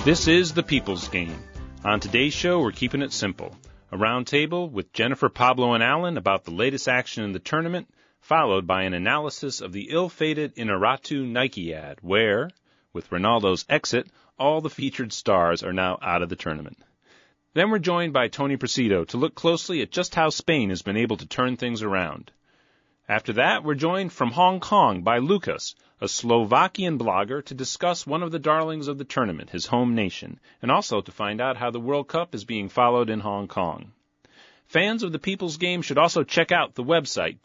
This is The People's Game. On today's show, we're keeping it simple. A round table with Jennifer, Pablo, and Alan about the latest action in the tournament, followed by an analysis of the ill-fated Inarritu Nike ad, where, with Ronaldo's exit, all the featured stars are now out of the tournament. Then we're joined by Tony Presido to look closely at just how Spain has been able to turn things around. After that, we're joined from Hong Kong by Lucas, a Slovakian blogger, to discuss one of the darlings of the tournament, his home nation, and also to find out how the World Cup is being followed in Hong Kong. Fans of the People's Game should also check out the website,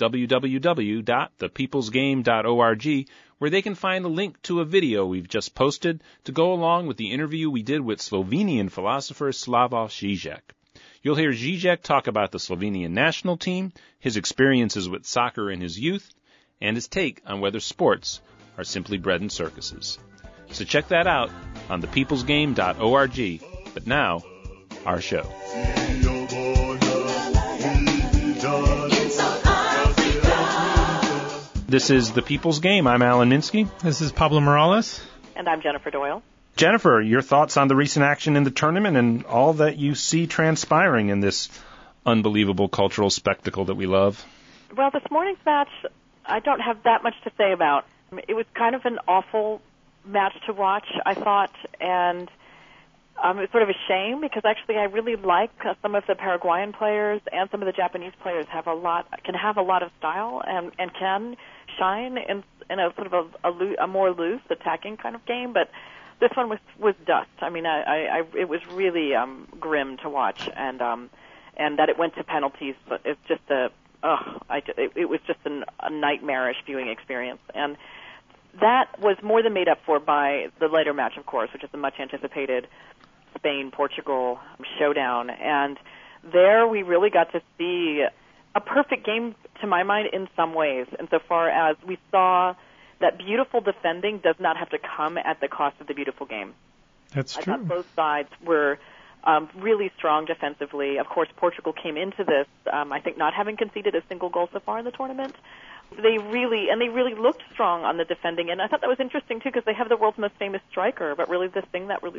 www.thepeoplesgame.org, where they can find a link to a video we've just posted to go along with the interview we did with Slovenian philosopher Slavoj Žižek. You'll hear Žižek talk about the Slovenian national team, his experiences with soccer in his youth, and his take on whether sports are simply bread and circuses. So check that out on thepeoplesgame.org. But now, our show. This is The People's Game. I'm Alan Minsky. This is Pablo Morales. And I'm Jennifer Doyle. Jennifer, your thoughts on the recent action in the tournament and all that you see transpiring in this unbelievable cultural spectacle that we love? Well, this morning's match, I don't have that much to say about. It was kind of an awful match to watch, I thought, and it was sort of a shame because actually I really like some of the Paraguayan players and some of the Japanese players can have a lot of style and can shine in a sort of a more loose attacking kind of game, but this one was dust. I mean, it was really grim to watch, and that it went to penalties. But it's just it was just a nightmarish viewing experience, and that was more than made up for by the later match, of course, which is the much anticipated Spain-Portugal showdown. And there we really got to see a perfect game, to my mind, in some ways, insofar as we saw that beautiful defending does not have to come at the cost of the beautiful game. That's true. I thought both sides were really strong defensively. Of course, Portugal came into this, I think, not having conceded a single goal so far in the tournament. They really looked strong on the defending, and I thought that was interesting too because they have the world's most famous striker. But really, the thing that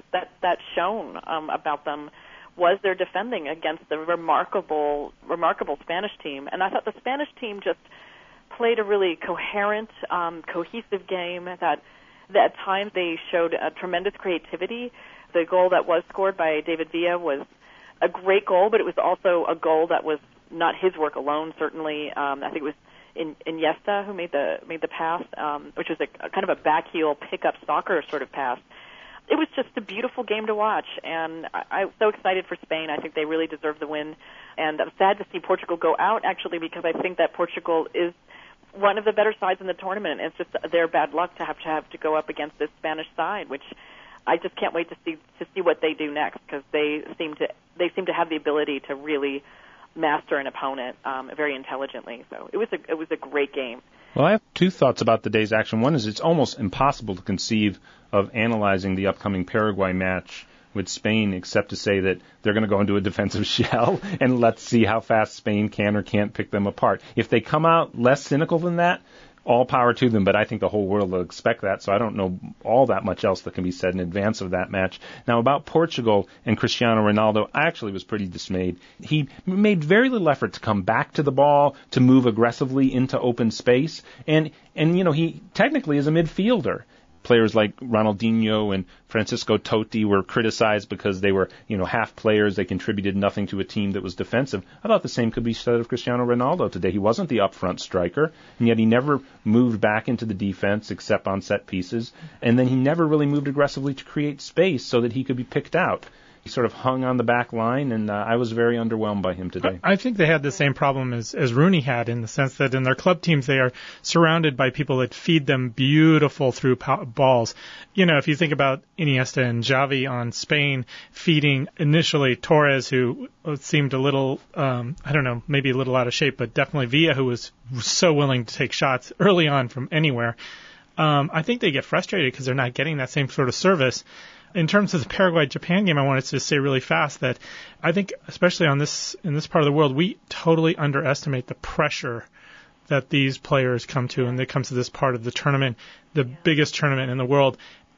shone about them was their defending against the remarkable Spanish team. And I thought the Spanish team just played a really coherent, cohesive game that at times they showed a tremendous creativity. The goal that was scored by David Villa was a great goal, but it was also a goal that was not his work alone, certainly. I think it was Iniesta who made the pass, which was a kind of a backheel pickup soccer sort of pass. It was just a beautiful game to watch, and I'm so excited for Spain. I think they really deserve the win, and I'm sad to see Portugal go out, actually, because I think that Portugal is one of the better sides in the tournament. It's just their bad luck to have to go up against this Spanish side, which I just can't wait to see what they do next, because they seem to have the ability to really master an opponent very intelligently. So it was a great game. Well, I have two thoughts about the day's action. One is it's almost impossible to conceive of analyzing the upcoming Paraguay match with Spain except to say that they're going to go into a defensive shell and let's see how fast Spain can or can't pick them apart. If they come out less cynical than that, all power to them, but I think the whole world will expect that, so I don't know all that much else that can be said in advance of that match. Now, about Portugal and Cristiano Ronaldo, I actually was pretty dismayed. He made very little effort to come back to the ball, to move aggressively into open space, and he technically is a midfielder. Players like Ronaldinho and Francisco Totti were criticized because they were, half players. They contributed nothing to a team that was defensive. I thought the same could be said of Cristiano Ronaldo today. He wasn't the up-front striker, and yet he never moved back into the defense except on set pieces. And then he never really moved aggressively to create space so that he could be picked out. He sort of hung on the back line, and I was very underwhelmed by him today. I think they had the same problem as Rooney had, in the sense that in their club teams they are surrounded by people that feed them beautiful through balls. If you think about Iniesta and Xavi on Spain feeding initially Torres, who seemed a little, maybe a little out of shape, but definitely Villa, who was so willing to take shots early on from anywhere. I think they get frustrated because they're not getting that same sort of service. In terms of the Paraguay-Japan game, I wanted to say really fast that I think, especially in this part of the world, we totally underestimate the pressure that these players come to, and they come to this part of the tournament, the biggest tournament in the world.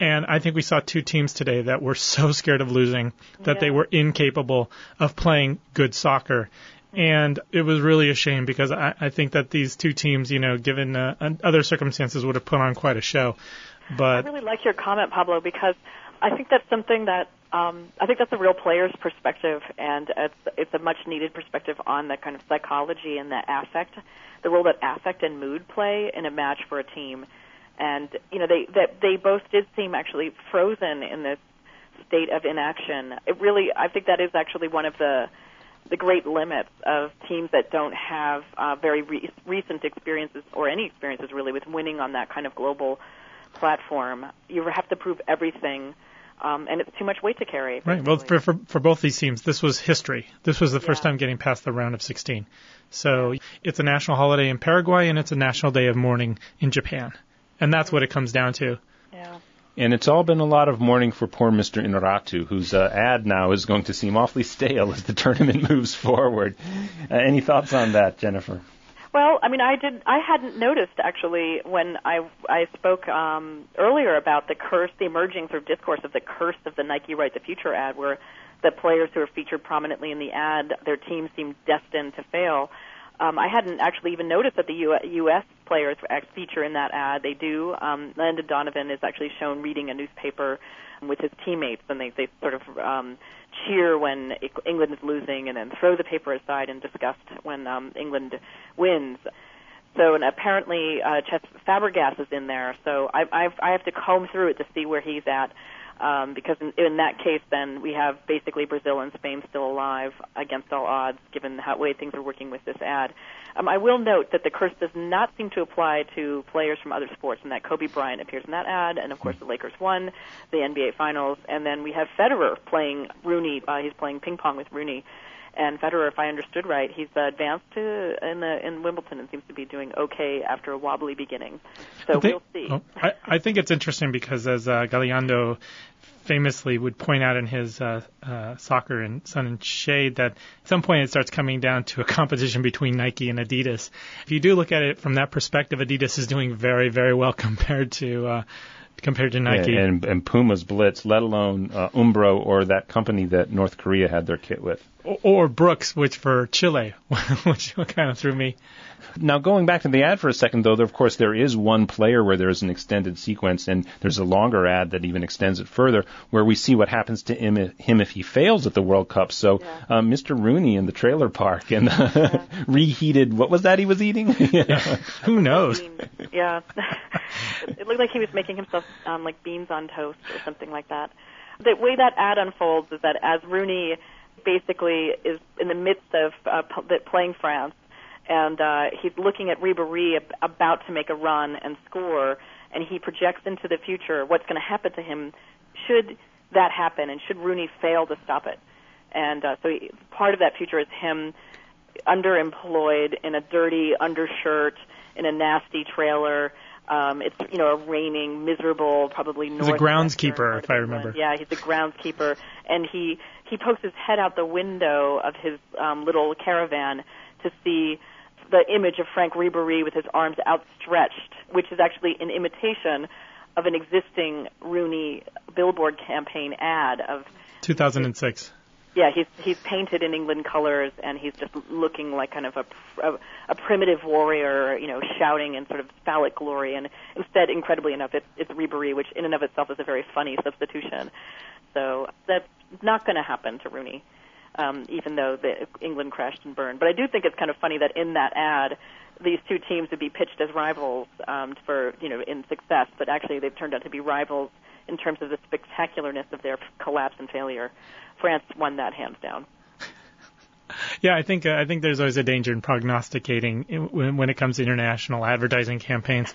And I think we saw two teams today that were so scared of losing that they were incapable of playing good soccer. And it was really a shame because I think that these two teams, given other circumstances, would have put on quite a show. But I really like your comment, Pablo, because I think that's something that I think that's a real player's perspective, and it's a much-needed perspective on the kind of psychology and the affect, the role that affect and mood play in a match for a team. And they both did seem actually frozen in this state of inaction. I think that is actually one of the great limits of teams that don't have very recent experiences or any experiences really with winning on that kind of global platform. You have to prove everything, and it's too much weight to carry. Right. Well, for both these teams, this was history. This was the first time getting past the round of 16. So it's a national holiday in Paraguay, and it's a national day of mourning in Japan. And that's what it comes down to. Yeah. And it's all been a lot of mourning for poor Mr. Inarritu, whose ad now is going to seem awfully stale as the tournament moves forward. Any thoughts on that, Jennifer? Well, I mean, I hadn't noticed actually when I spoke earlier about the emerging sort of discourse of the curse of the Nike Right the Future ad, where the players who are featured prominently in the ad, their teams seem destined to fail. I hadn't actually even noticed that the U.S. players feature in that ad. They do. Landon Donovan is actually shown reading a newspaper with his teammates, and they sort of cheer when England is losing and then throw the paper aside in disgust when England wins. So, and apparently Cesc Fabregas is in there, so I have to comb through it to see where he's at. Because in that case, then we have basically Brazil and Spain still alive against all odds, given the way things are working with this ad. I will note that the curse does not seem to apply to players from other sports, and that Kobe Bryant appears in that ad, and of course the Lakers won the NBA Finals, and then we have Federer playing Rooney. He's playing ping pong with Rooney. And Federer, if I understood right, he's advanced in Wimbledon and seems to be doing okay after a wobbly beginning. So we'll see. I think it's interesting because, as Galiando famously would point out in his Soccer and Sun and Shade, that at some point it starts coming down to a competition between Nike and Adidas. If you do look at it from that perspective, Adidas is doing very, very well compared to Nike. Yeah, and Puma's Blitz, let alone Umbro or that company that North Korea had their kit with. Or Brooks, which for Chile, which kind of threw me. Now, going back to the ad for a second, though, of course, there is one player where there's an extended sequence, and there's a longer ad that even extends it further, where we see what happens to him if he fails at the World Cup. So, Mr. Rooney in the trailer park and reheated, what was that he was eating? Who knows? Yeah. It looked like he was making himself like beans on toast or something like that. The way that ad unfolds is that as Rooney basically is in the midst of playing France, and he's looking at Ribéry about to make a run and score, and he projects into the future what's going to happen to him should that happen, and should Rooney fail to stop it. And part of that future is him underemployed in a dirty undershirt in a nasty trailer. It's a raining, miserable, probably north. He's a groundskeeper, if I remember. Yeah, he's a groundskeeper, and he pokes his head out the window of his little caravan to see the image of Franck Ribéry with his arms outstretched, which is actually an imitation of an existing Rooney billboard campaign ad of 2006. Yeah, he's painted in England colors, and he's just looking like kind of a primitive warrior, shouting in sort of phallic glory. And instead, incredibly enough, it's Ribéry, which in and of itself is a very funny substitution. So that's not going to happen to Rooney, even though England crashed and burned. But I do think it's kind of funny that in that ad, these two teams would be pitched as rivals in success, but actually they've turned out to be rivals in terms of the spectacularness of their collapse and failure. France won that hands down. Yeah, I think there's always a danger in prognosticating when it comes to international advertising campaigns.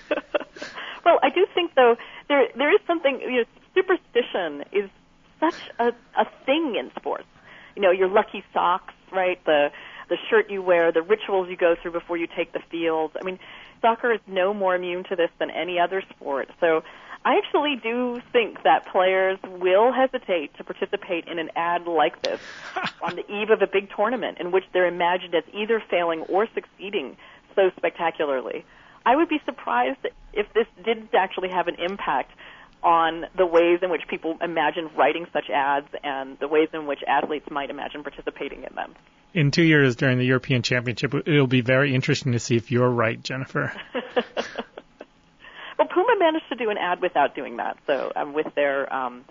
Well, I do think though there is something. Superstition is such a thing in sports. Your lucky socks, right? The shirt you wear, the rituals you go through before you take the field. I mean, soccer is no more immune to this than any other sport. So I actually do think that players will hesitate to participate in an ad like this on the eve of a big tournament in which they're imagined as either failing or succeeding so spectacularly. I would be surprised if this didn't actually have an impact on the ways in which people imagine writing such ads and the ways in which athletes might imagine participating in them. In 2 years during the European Championship, it'll be very interesting to see if you're right, Jennifer. Well, Puma managed to do an ad without doing that, so with their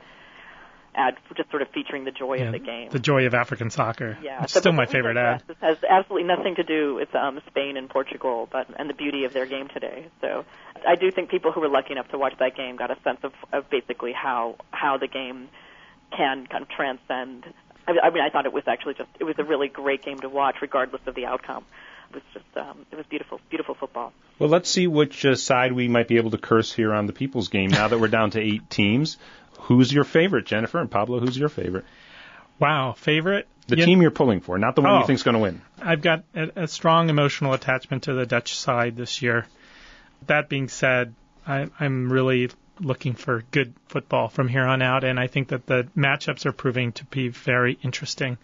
ad just sort of featuring the joy of the game. The joy of African soccer. Yeah, it's still my favorite ad. This has absolutely nothing to do with Spain and Portugal and the beauty of their game today. So I do think people who were lucky enough to watch that game got a sense of basically how the game can kind of transcend. I mean, I thought it was a really great game to watch regardless of the outcome. It was just it was beautiful football. Well, let's see which side we might be able to curse here on the People's Game now that we're down to 8 teams. Who's your favorite, Jennifer? And Pablo, who's your favorite? Wow, favorite? The team you're pulling for, not the one you think's going to win. I've got a strong emotional attachment to the Dutch side this year. That being said, I'm really looking for good football from here on out, and I think that the matchups are proving to be very interesting.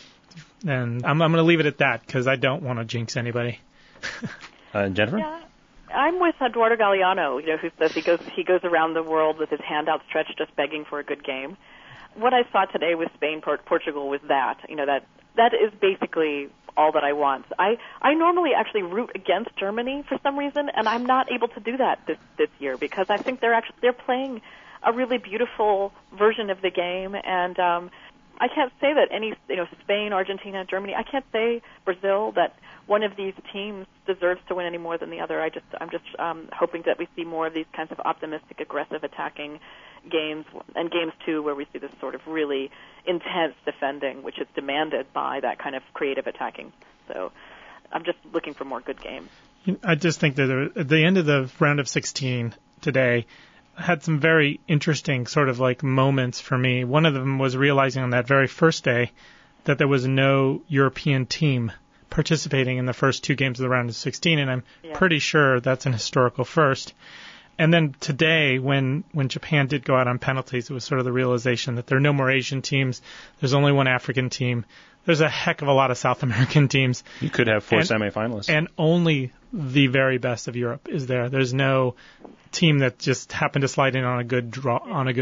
And I'm going to leave it at that because I don't want to jinx anybody. Jennifer? Yeah. I'm with Eduardo Galeano, who says he goes around the world with his hand outstretched, just begging for a good game. What I saw today with Spain, Portugal was that is basically all that I want. I normally actually root against Germany for some reason, and I'm not able to do that this year because I think they're playing a really beautiful version of the game, and I can't say that Spain, Argentina, Germany. I can't say Brazil that one of these teams deserves to win any more than the other. I'm just hoping that we see more of these kinds of optimistic, aggressive, attacking games, and games too, where we see this sort of really intense defending, which is demanded by that kind of creative attacking. So I'm just looking for more good games. I just think that at the end of the round of 16 today had some very interesting sort of like moments for me. One of them was realizing on that very first day that there was no European team participating in the first 2 games of the round of 16, and I'm pretty sure that's an historical first. And then today, when Japan did go out on penalties, it was sort of the realization that there are no more Asian teams. There's only one African team. There's a heck of a lot of South American teams. You could have 4 semifinalists. And only the very best of Europe is there. There's no team that just happened to slide in on a good draw.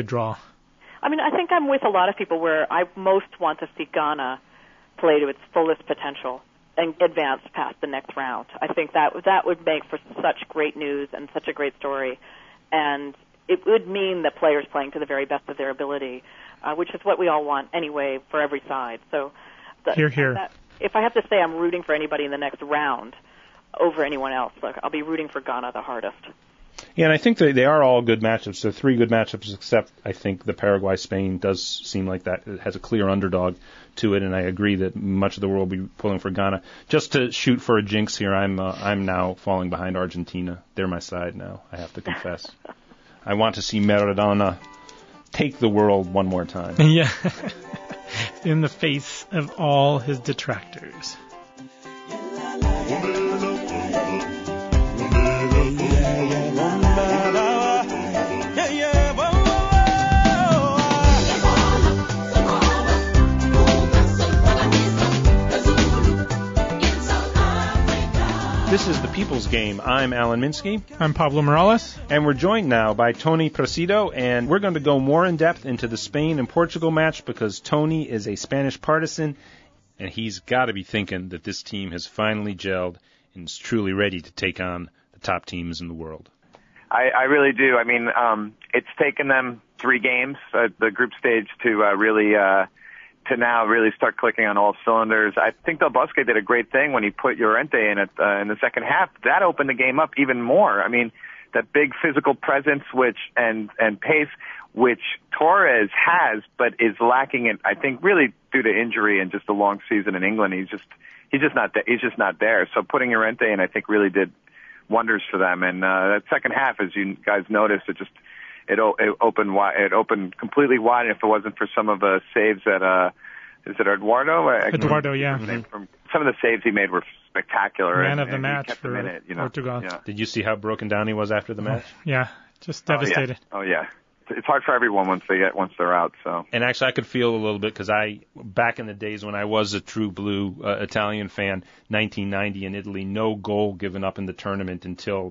I mean, I think I'm with a lot of people where I most want to see Ghana play to its fullest potential and advance past the next round. I think that would make for such great news and such a great story, and it would mean that players playing to the very best of their ability, which is what we all want anyway for every side. So, Hear. If I have to say I'm rooting for anybody in the next round over anyone else, I'll be rooting for Ghana the hardest. Yeah, and I think they are all good matchups. They're 3 good matchups, except I think the Paraguay-Spain does seem like that. It has a clear underdog to it, and I agree that much of the world will be pulling for Ghana. Just to shoot for a jinx here, I'm now falling behind Argentina. They're my side now, I have to confess. I want to see Maradona take the world one more time. Yeah, in the face of all his detractors. This is the People's Game. I'm Alan Minsky. I'm Pablo Morales. And we're joined now by Tony Presido, and we're going to go more in depth into the Spain and Portugal match because Tony is a Spanish partisan, and he's got to be thinking that this team has finally gelled and is truly ready to take on the top teams in the world. I really do. I mean, it's taken them 3 games at the group stage to now really start clicking on all cylinders. I think Del Bosque did a great thing when he put Llorente in in the second half. That opened the game up even more. I mean, that big physical presence and pace which Torres has, but is lacking it. I think really due to injury and just a long season in England. He's just not there. So putting Llorente in, I think, really did wonders for them. And that second half, as you guys noticed, it opened wide. It opened completely wide. And if it wasn't for some of the saves that is it Eduardo? Eduardo, yeah. Some of the saves he made were spectacular. Man of the match for Portugal. Yeah. Did you see how broken down he was after the match? Yeah, just devastated. Oh yeah. It's hard for everyone once they're out. So. And actually, I could feel a little bit because back in the days when I was a true blue Italian fan, 1990 in Italy, no goal given up in the tournament until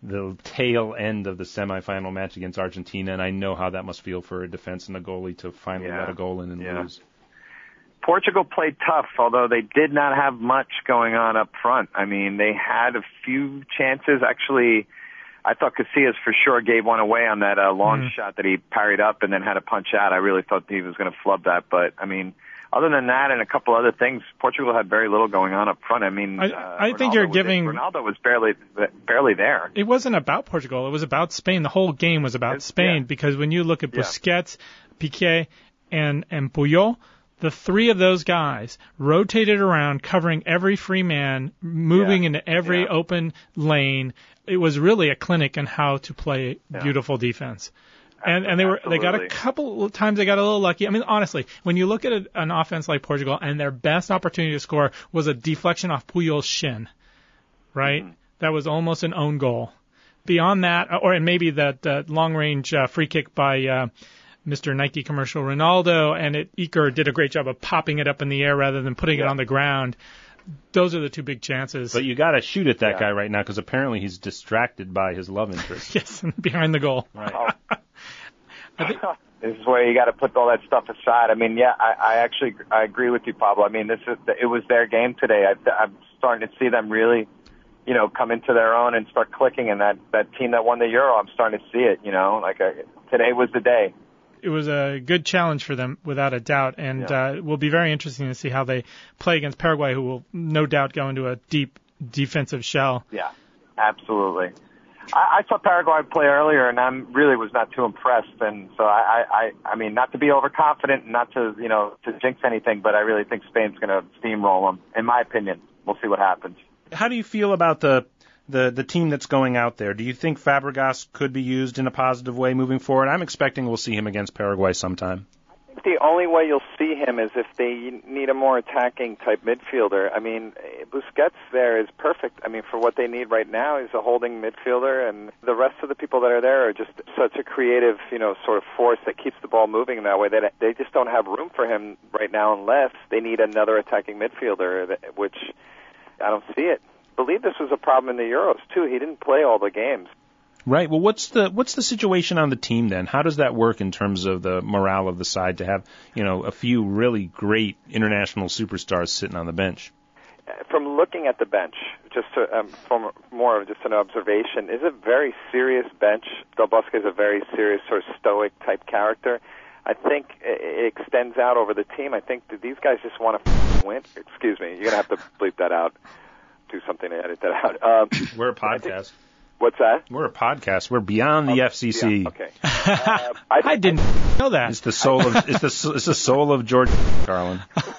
the tail end of the semifinal match against Argentina, and I know how that must feel for a defense and a goalie to finally let a goal in and lose. Portugal played tough, although they did not have much going on up front. I mean, they had a few chances. Actually, I thought Casillas for sure gave one away on that long shot that he parried up and then had to punch out. I really thought he was going to flub that. But, I mean, other than that and a couple other things, Portugal had very little going on up front. I mean, I think you're giving... Ronaldo was barely there. It wasn't about Portugal. It was about Spain. The whole game was about Spain because when you look at Busquets, Piqué, and Puyol, the three of those guys rotated around, covering every free man, moving into every open lane. It was really a clinic on how to play beautiful defense. And they got a couple of times they got a little lucky. I mean, honestly, when you look at an offense like Portugal and their best opportunity to score was a deflection off Puyol's shin, right? Mm-hmm. That was almost an own goal. Beyond that, and maybe that long-range free kick by Mr. Nike commercial Ronaldo, and Iker did a great job of popping it up in the air rather than putting it on the ground. Those are the two big chances. But you got to shoot at that guy right now because apparently he's distracted by his love interest. Yes, behind the goal. Right. This is where you got to put all that stuff aside. I mean, I agree with you, Pablo. I mean, it was their game today. I'm starting to see them really, come into their own and start clicking. And that team that won the Euro, I'm starting to see it. Today was the day. It was a good challenge for them, without a doubt, and it will be very interesting to see how they play against Paraguay, who will no doubt go into a deep defensive shell. Yeah, absolutely. I saw Paraguay play earlier, and I really was not too impressed. And so I mean, not to be overconfident, not to to jinx anything, but I really think Spain's going to steamroll them. In my opinion, we'll see what happens. How do you feel about the team that's going out there? Do you think Fabregas could be used in a positive way moving forward? I'm expecting we'll see him against Paraguay sometime. I think the only way you'll see him is if they need a more attacking type midfielder. I mean, Busquets there is perfect. I mean, for what they need right now, he's a holding midfielder, and the rest of the people that are there are just such a creative, sort of force that keeps the ball moving in that way that they just don't have room for him right now unless they need another attacking midfielder, which I don't see it. I believe this was a problem in the Euros too. He didn't play all the games. Right. Well, what's the situation on the team then? How does that work in terms of the morale of the side to have a few really great international superstars sitting on the bench? From looking at the bench, just from more of just an observation, is a very serious bench. Del Bosque is a very serious, sort of stoic type character. I think it extends out over the team. I think that these guys just want to win. Excuse me, you're gonna have to bleep that out. Do something to edit that out. We're a podcast. What's that? We're a podcast. We're beyond the FCC. Yeah, okay. I didn't know that. It's the soul of George Carlin.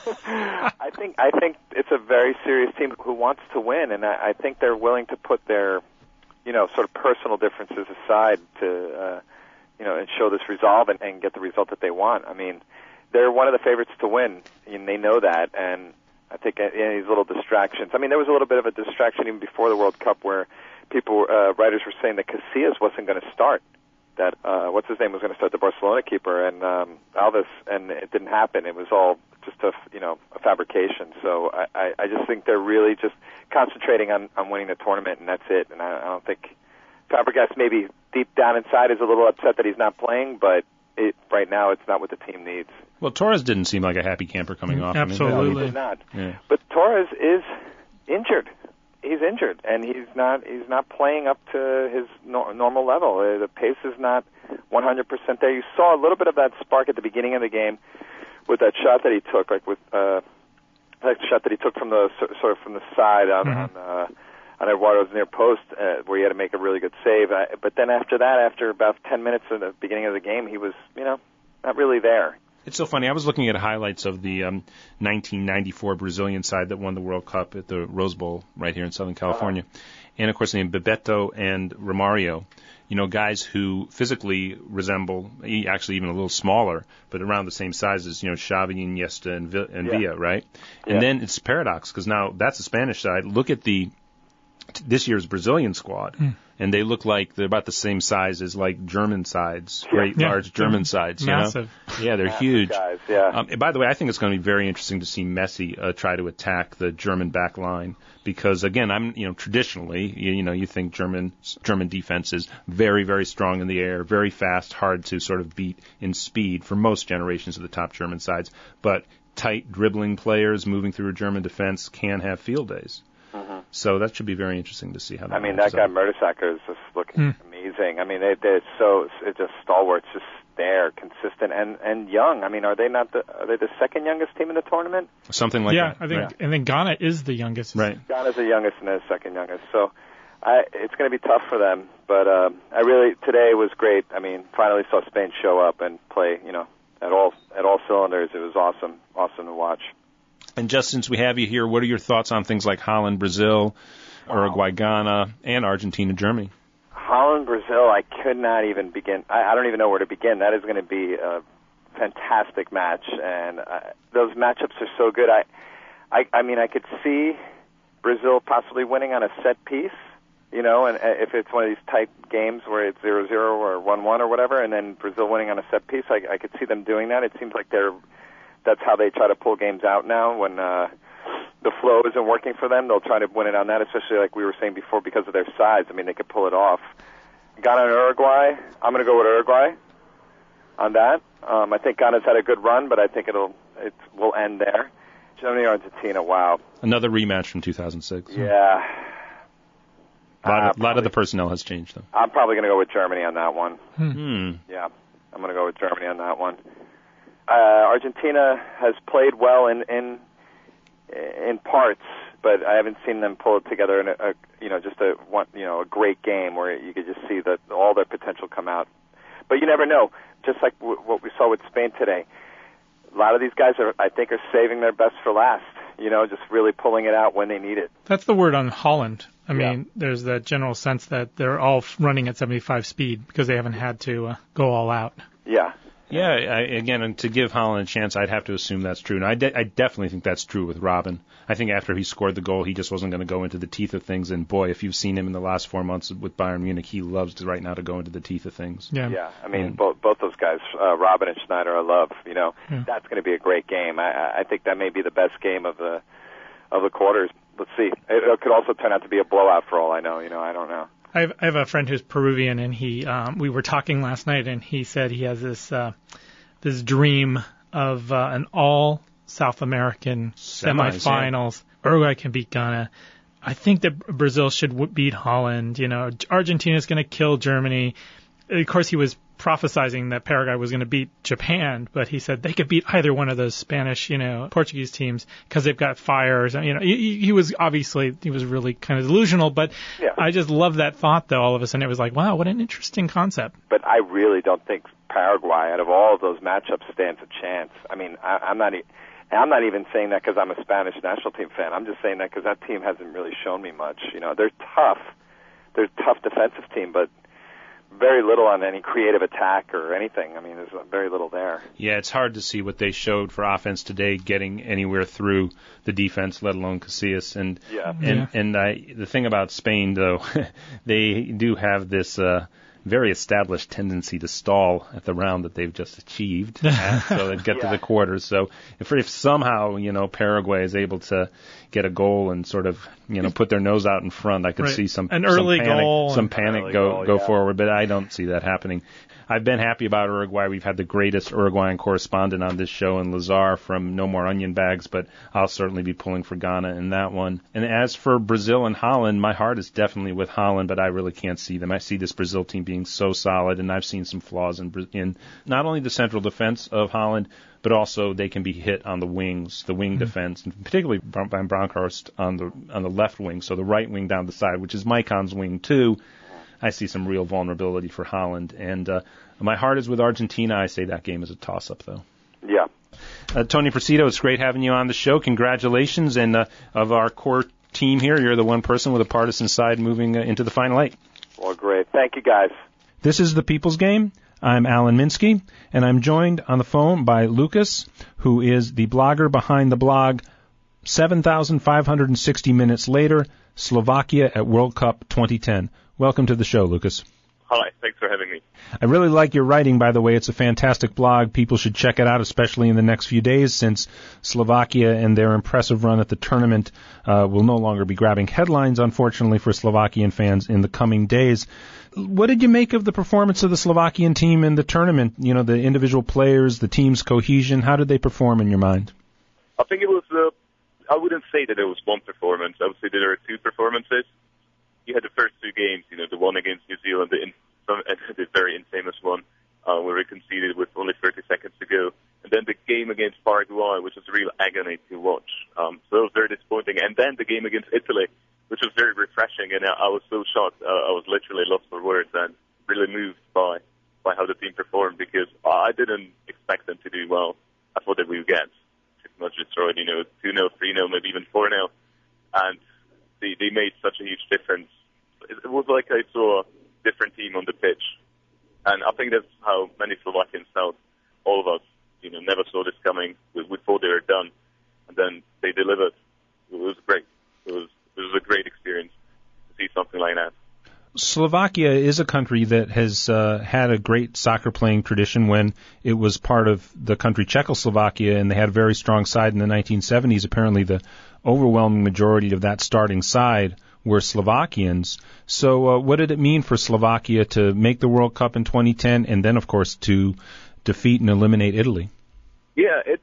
I think it's a very serious team who wants to win, and I think they're willing to put their, sort of personal differences aside to, and show this resolve and get the result that they want. I mean, they're one of the favorites to win, and they know that, and I think these little distractions. I mean, there was a little bit of a distraction even before the World Cup where writers were saying that Casillas wasn't going to start, that what's his name was going to start, the Barcelona keeper, and Alves, and it didn't happen. It was all just a fabrication. So I just think they're really just concentrating on winning the tournament, and that's it. And I don't think Fabregas maybe deep down inside is a little upset that he's not playing, but right now it's not what the team needs. Well, Torres didn't seem like a happy camper coming off. Absolutely. No, he did not. Yeah. But Torres is injured. He's injured, and he's not playing up to his normal level. The pace is not 100% there. You saw a little bit of that spark at the beginning of the game with that shot that he took, that shot that he took from the sort of from the side on Eduardo's near post, where he had to make a really good save. But then after that, after about 10 minutes in the beginning of the game, he was not really there. It's so funny. I was looking at highlights of the 1994 Brazilian side that won the World Cup at the Rose Bowl right here in Southern California. And, of course, named Bebeto and Romario, guys who physically resemble, actually even a little smaller, but around the same size as, Xavi, Iniesta, and Villa, right? And then it's a paradox because now that's the Spanish side. Look at the this year's Brazilian squad, and they look like they're about the same size as like German sides, great large German sides. Massive. You know? Yeah, they're huge. Guys, yeah. By the way, I think it's going to be very interesting to see Messi try to attack the German back line because, again, traditionally, you think German defense is very, very strong in the air, very fast, hard to sort of beat in speed for most generations of the top German sides, but tight dribbling players moving through a German defense can have field days. So that should be very interesting to see how that that guy Mertesacker is just looking amazing. I mean, they're so it's just stalwarts, just there, consistent and young. I mean, are they the second youngest team in the tournament? Something like that. Yeah, I think Ghana is the youngest. Right. Ghana's the youngest and they're the second youngest. So it's going to be tough for them. But today was great. I mean, finally saw Spain show up and play, at all cylinders. It was awesome to watch. And just since we have you here, what are your thoughts on things like Holland, Brazil, Uruguay, Ghana, and Argentina, Germany? Holland, Brazil, I could not even begin. I don't even know where to begin. That is going to be a fantastic match, and those matchups are so good. I mean, I could see Brazil possibly winning on a set piece, and if it's one of these tight games where it's 0-0 or 1-1 or whatever, and then Brazil winning on a set piece, I could see them doing that. It seems like that's how they try to pull games out now when the flow isn't working for them. They'll try to win it on that, especially like we were saying before because of their size. I mean, they could pull it off. Ghana and Uruguay, I'm going to go with Uruguay on that. I think Ghana's had a good run, but I think it will end there. Germany, Argentina, wow. Another rematch from 2006. Yeah. A lot of the personnel has changed, though. I'm probably going to go with Germany on that one. Yeah, I'm going to go with Germany on that one. Argentina has played well in parts, but I haven't seen them pull it together in a great game where you could just see that all their potential come out. But you never know. Just like what we saw with Spain today, a lot of these guys are saving their best for last. Just really pulling it out when they need it. That's the word on Holland. I mean, there's that general sense that they're all running at 75 speed because they haven't had to go all out. Yeah. Yeah, again, to give Holland a chance, I'd have to assume that's true. And I definitely think that's true with Robin. I think after he scored the goal, he just wasn't going to go into the teeth of things. And, boy, if you've seen him in the last 4 months with Bayern Munich, he loves right now to go into the teeth of things. Yeah. I mean, both those guys, Robin and Schneider, I love. That's going to be a great game. I think that may be the best game of the quarters. Let's see. It could also turn out to be a blowout for all I know. I don't know. I have a friend who's Peruvian, and we were talking last night, and he said he has this dream of an all South American semifinals. Yeah. Uruguay can beat Ghana. I think that Brazil should beat Holland. Argentina's going to kill Germany. Of course, he was prophesizing that Paraguay was going to beat Japan, but he said they could beat either one of those Spanish, Portuguese teams because they've got fires. He was really kind of delusional, but I just love that thought, though. All of a sudden, it was like, wow, what an interesting concept. But I really don't think Paraguay, out of all of those matchups, stands a chance. I mean, I'm not even saying that because I'm a Spanish national team fan. I'm just saying that because that team hasn't really shown me much. They're tough. They're a tough defensive team, but very little on any creative attack or anything. I mean, there's very little there. Yeah, it's hard to see what they showed for offense today, getting anywhere through the defense, let alone Casillas. And the thing about Spain, though, they do have this very established tendency to stall at the round that they've just achieved, so they get to the quarters. So if somehow Paraguay is able to get a goal and sort of put their nose out in front, I could see some panic go forward, but I don't see that happening. I've been happy about Uruguay. We've had the greatest Uruguayan correspondent on this show in Lazar from No More Onion Bags, but I'll certainly be pulling for Ghana in that one. And as for Brazil and Holland, my heart is definitely with Holland, but I really can't see them. I see this Brazil team being so solid, and I've seen some flaws in not only the central defense of Holland, but also they can be hit on the wings, the wing defense, and particularly Van Bronckhorst on the left wing, so the right wing down the side, which is Maicon's wing too. I see some real vulnerability for Holland. And my heart is with Argentina. I say that game is a toss-up, though. Yeah. Tony Presido, it's great having you on the show. Congratulations. And of our core team here, you're the one person with a partisan side moving into the Final Eight. Well, great. Thank you, guys. This is The People's Game. I'm Alan Minsky, and I'm joined on the phone by Lucas, who is the blogger behind the blog 7,560 Minutes Later, Slovakia at World Cup 2010. Welcome to the show, Lucas. Hi, thanks for having me. I really like your writing, by the way. It's a fantastic blog. People should check it out, especially in the next few days, since Slovakia and their impressive run at the tournament will no longer be grabbing headlines, unfortunately, for Slovakian fans in the coming days. What did you make of the performance of the Slovakian team in the tournament? You know, the individual players, the team's cohesion. How did they perform in your mind? I think it was, I wouldn't say that it was one performance. I would say that there were two performances. You had the first two games, you know, the one against New Zealand, the very infamous one, where we conceded with only 30 seconds to go. And then the game against Paraguay, which was a real agony to watch. So it was very disappointing. And then the game against Italy, which was very refreshing. And I was so shocked. I was literally lost for words and really moved by how the team performed, because I didn't expect them to do well. I thought that we would get pretty much destroyed, you know, 2-0, 3-0, maybe even 4-0. And they made such a huge difference. It was like I saw a different team on the pitch. And I think that's how many Slovakians felt. All of us, you know, never saw this coming. We thought they were done. And then they delivered. It was great. It was a great experience to see something like that. Slovakia is a country that has had a great soccer playing tradition when it was part of the country Czechoslovakia, and they had a very strong side in the 1970s. Apparently the overwhelming majority of that starting side were Slovakians. So what did it mean for Slovakia to make the World Cup in 2010 and then, of course, to defeat and eliminate Italy? Yeah, it's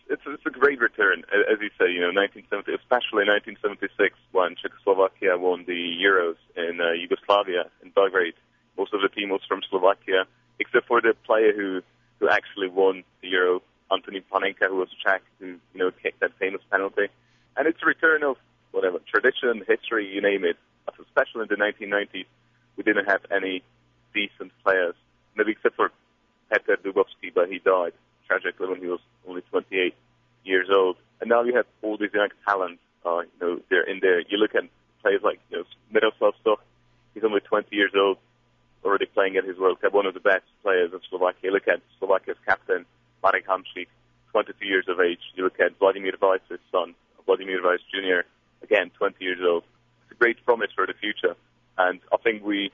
a great return, as you say. You know, 1970, especially 1976, when Czechoslovakia won the Euros in Yugoslavia in Belgrade. Most of the team was from Slovakia, except for the player who actually won the Euro, Anthony Panenka, who was Czech, who kicked that famous penalty. And it's a return of whatever tradition, history, you name it. Especially in the 1990s, we didn't have any decent players, maybe except for Petr Dubovsky, but he died tragically when he was only 28 years old. And now you have all these young talents, they're in there. You look at players like, Miroslav Stoch, he's only 20 years old, already playing at his World Cup, one of the best players in Slovakia. Look at Slovakia's captain, Marek Hamšík, 22 years of age. You look at Vladimir Vajc's son, Vladimir Vajc Jr., again, 20 years old. It's a great promise for the future. And I think we've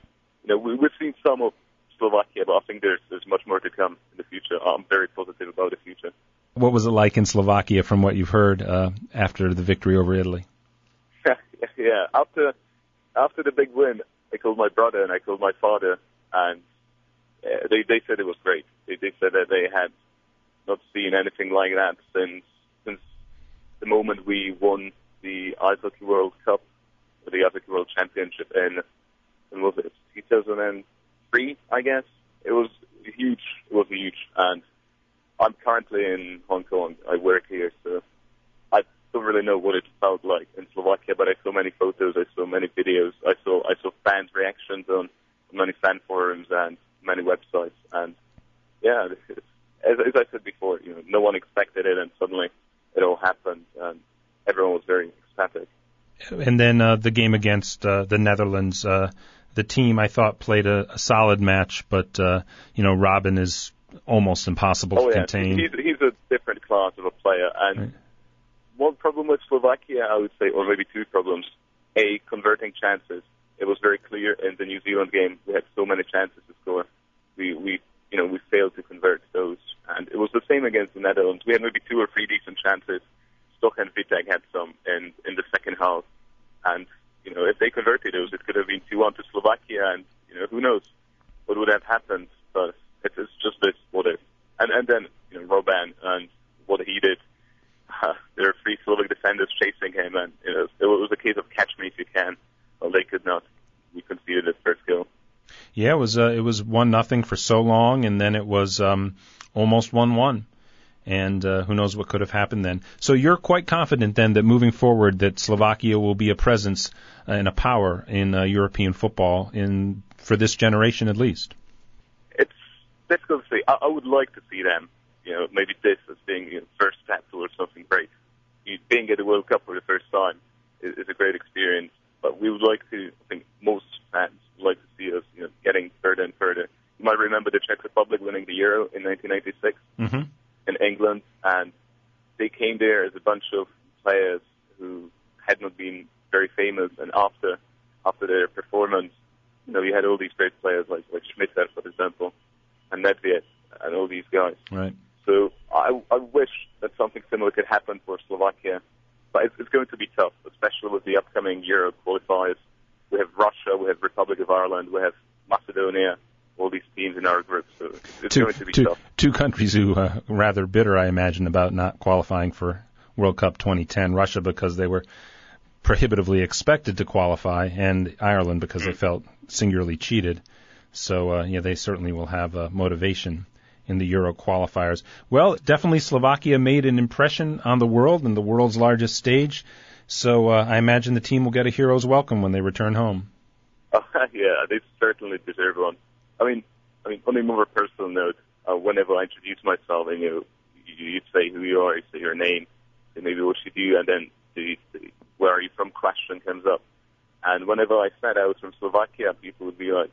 seen some of Slovakia, but I think there's much more to come in the future. I'm very positive about the future. What was it like in Slovakia from what you've heard after the victory over Italy? Yeah, after the big win, I called my brother and I called my father, and they said it was great. They said that they had not seen anything like that since the moment we won the Ice Hockey World Cup, or the Ice Hockey World Championship in was it 2003, I guess. It was huge. And I'm currently in Hong Kong. I work here, so I don't really know what it felt like in Slovakia, but I saw many photos, I saw many videos, I saw fans' reactions on many fan forums and many websites. And yeah, as I said before, no one expected it, and suddenly it all happened, and everyone was very ecstatic. And then the game against the Netherlands, the team, I thought, played a solid match, but, Robin is almost impossible to contain. He's a different class of a player. And right. One problem with Slovakia, I would say, or maybe two problems. A, converting chances. It was very clear in the New Zealand game. We had so many chances to score. We failed to convert those. And it was the same against the Netherlands. We had maybe 2 or 3 decent chances. Stoch and Vitek had some in the second half. And, if they converted those, it could have been 2-1 to Slovakia, and, who knows what would have happened. But it's just this, what if. And then, Robin and what he did. There are 3 Slovak defenders chasing him, and, it was a case of catch me if you can. Well, they could not. We conceded the first goal. Yeah, it was 1-0 for so long, and then it was almost 1-1. And who knows what could have happened then. So you're quite confident then that moving forward that Slovakia will be a presence and a power in European football for this generation at least. It's difficult to say. I would like to see them, maybe this as being first step towards something great. Being at the World Cup for the first time is a great experience, but we would like to, I think most fans would like to see us getting further and further. You might remember the Czech Republic winning the Euro in 1996. Mm-hmm. In England, and they came there as a bunch of players who had not been very famous, and after their performance, you had all these great players like Schmitter, for example, and Nedved, and all these guys. Right. So I wish that something similar could happen for Slovakia, but it's going to be tough, especially with the upcoming Euro qualifiers. We have Russia, we have Republic of Ireland, we have Macedonia, all these teams in our group, so it's going to be tough. Two countries who are rather bitter, I imagine, about not qualifying for World Cup 2010. Russia because they were prohibitively expected to qualify, and Ireland because they felt singularly cheated. So, they certainly will have motivation in the Euro qualifiers. Well, definitely Slovakia made an impression on the world and the world's largest stage. So I imagine the team will get a hero's welcome when they return home. Yeah, they certainly deserve one. I mean, on a more personal note, whenever I introduce myself, and you'd say who you are, you say your name, and maybe what you do, and then the where are you from question comes up. And whenever I said I was from Slovakia, people would be like,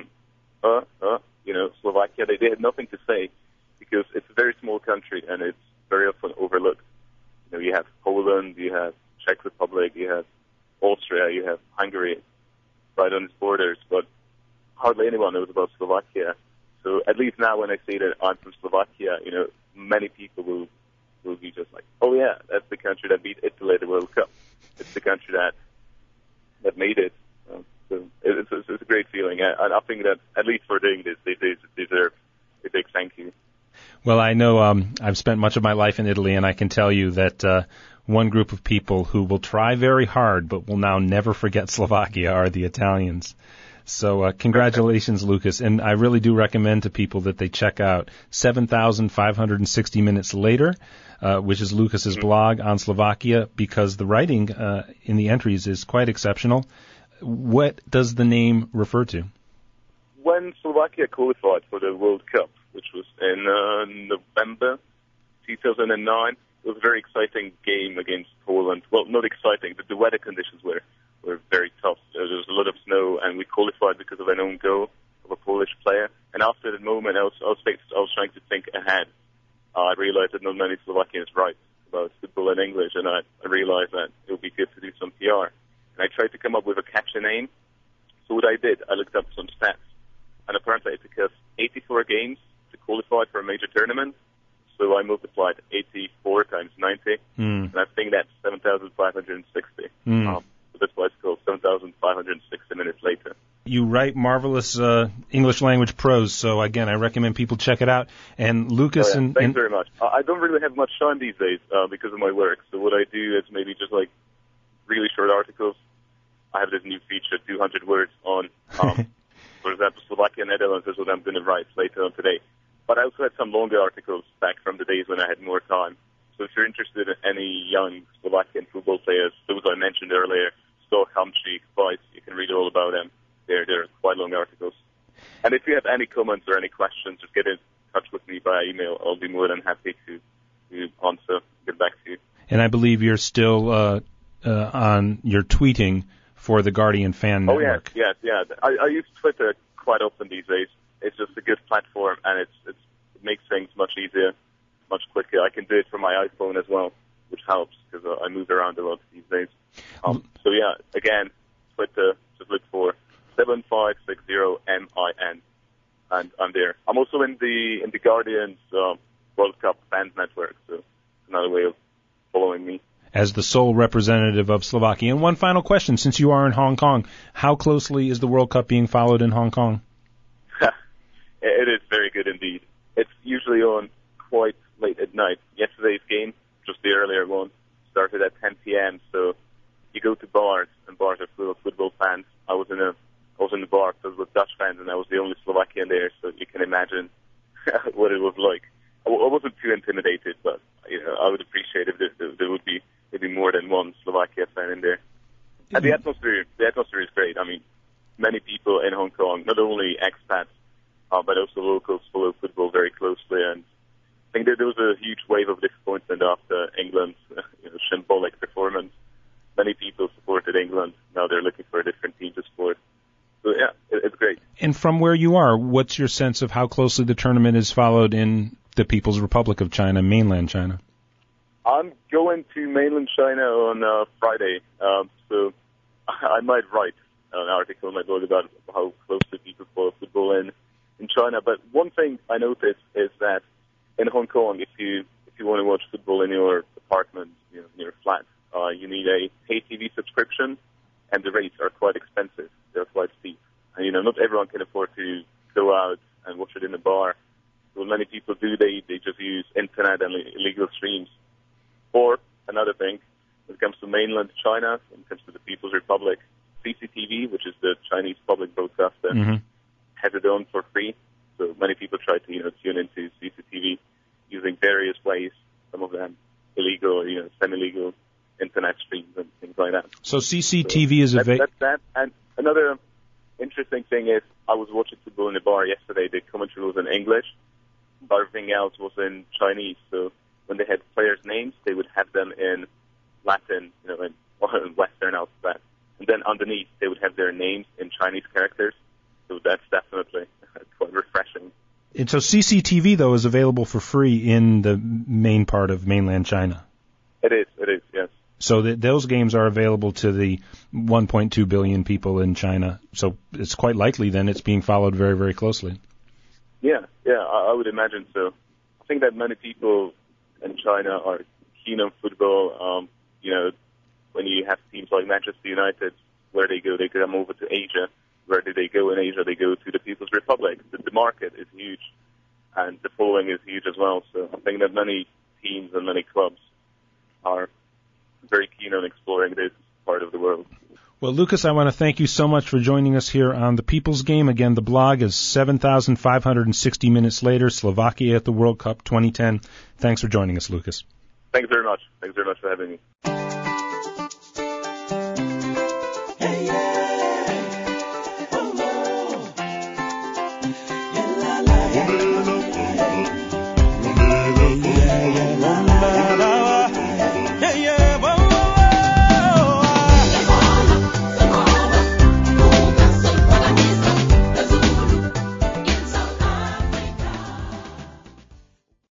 Slovakia, they had nothing to say because it's a very small country and it's very often overlooked. You have Poland, you have Czech Republic, you have Austria, you have Hungary right on its borders, but hardly anyone knows about Slovakia. So at least now when I say that I'm from Slovakia, many people will be just like, oh yeah, that's the country that beat Italy at the World Cup. It's the country that made it. So it's a great feeling, and I think that at least for doing this, they deserve a big thank you. Well, I know I've spent much of my life in Italy, and I can tell you that one group of people who will try very hard but will now never forget Slovakia are the Italians. So congratulations, Lucas, and I really do recommend to people that they check out 7,560 Minutes Later, which is Lucas's blog on Slovakia, because the writing in the entries is quite exceptional. What does the name refer to? When Slovakia qualified for the World Cup, which was in November 2009, it was a very exciting game against Poland. Well, not exciting, but the weather conditions were very tough. There was a lot of snow, and we qualified because of an own goal of a Polish player. And after that moment, I was trying to think ahead. I realized that not many Slovakians write about football in English, and I realized that it would be good to do some PR. And I tried to come up with a catchy name. So what I did, I looked up some stats, and apparently it took us 84 games to qualify for a major tournament. So I multiplied 84 times 90, and I think that's 7,560. So that's why it's called 7,560 Minutes Later. You write marvelous English language prose, so again, I recommend people check it out. And Lucas, thanks very much. I don't really have much time these days because of my work. So what I do is maybe just like really short articles. I have this new feature, 200 words on, for example, Slovakia, Netherlands is what I'm going to write later on today. But I also had some longer articles back from the days when I had more time. So if you're interested in any young Slovakian football players, those I mentioned earlier, Stoch, Hamčík, Weiss, you can read all about them. They're quite long articles. And if you have any comments or any questions, just get in touch with me by email. I'll be more than happy to answer, get back to you. And I believe you're still on your tweeting for the Guardian Fan Network. Oh, yes. I use Twitter quite often these days. It's just a good platform, and it makes things much easier, much quicker. I can do it from my iPhone as well, which helps because I move around a lot these days. So yeah, again, Twitter, just look for 7560MIN, and I'm there. I'm also in the Guardian's World Cup Fans Network, so it's another way of following me. As the sole representative of Slovakia. And one final question, since you are in Hong Kong, how closely is the World Cup being followed in Hong Kong? It is very good indeed. It's usually on quite late at night. Yesterday's game, just the earlier one, started at 10 p.m., so you go to bars, and bars are full of football fans. I was in the bar filled with Dutch fans, and I was the only Slovakian there, so you can imagine what it was like. I wasn't too intimidated, but I would appreciate if there would be maybe more than one Slovakia fan in there. And the atmosphere is great. I mean, many people in Hong Kong, not only expats, but also locals, follow football very closely. And I think there was a huge wave of disappointment after England's symbolic performance. Many people supported England. Now they're looking for a different team to support. So yeah, it's great. And from where you are, what's your sense of how closely the tournament is followed in the People's Republic of China, mainland China? I'm going to mainland China on Friday, so I might write an article in my blog about how closely people follow football in China. But one thing I noticed is that in Hong Kong, if you want to watch football in your apartment, in your flat, you need a pay TV subscription, and the rates are quite expensive. They're quite steep. And, not everyone can afford to go out and watch it in a bar. So many people do, they just use internet and illegal streams. Or, another thing, when it comes to mainland China, when it comes to the People's Republic, CCTV, which is the Chinese public broadcaster, has it on for free. So many people try to, tune into CCTV using various ways, some of them illegal, semi-legal internet streams and things like that. So CCTV is available. That's that. And another interesting thing is I was watching football in a bar yesterday. The commentary was in English, but everything else was in Chinese. So when they had players' names, they would have them in Latin, in Western alphabet. And then underneath, they would have their names in Chinese characters. So that's definitely quite refreshing. And so CCTV, though, is available for free in the main part of mainland China. It is, yes. So those games are available to the 1.2 billion people in China. So it's quite likely then it's being followed very, very closely. Yeah, I would imagine so. I think that many people in China are keen on football. When you have teams like Manchester United, where they go, they come over to Asia. Where do they go in Asia? They go to the People's Republic. The market is huge, and the following is huge as well. So I think that many teams and many clubs are very keen on exploring this part of the world. Well, Lucas, I want to thank you so much for joining us here on The People's Game. Again, the blog is 7,560 minutes later, Slovakia at the World Cup 2010. Thanks for joining us, Lucas. Thanks very much. Thanks very much for having me. Yeah.